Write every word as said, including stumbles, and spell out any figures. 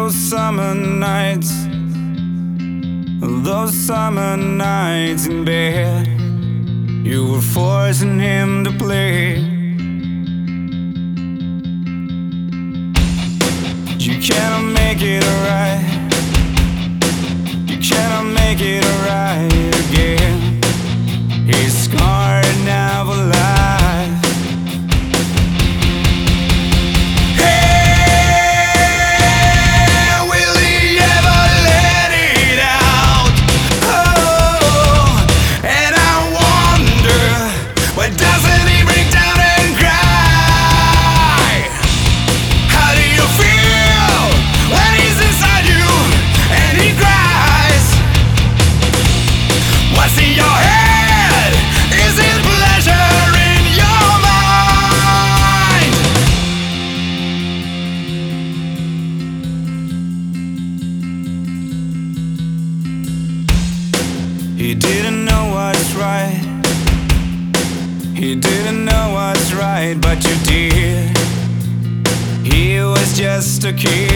those summer nights, those summer nights in bed, you were forcing him to play. You cannot make it right, you cannot make it right again. He's scarred now for life. Hey, will he ever let it out? Oh, and I wonder, why doesn't he break down and cry? How do you feel when he's inside you and he cries? What's in your head? Is it pleasure in your mind? He didn't know what's right, he didn't know what's right, but you did. He was just a kid.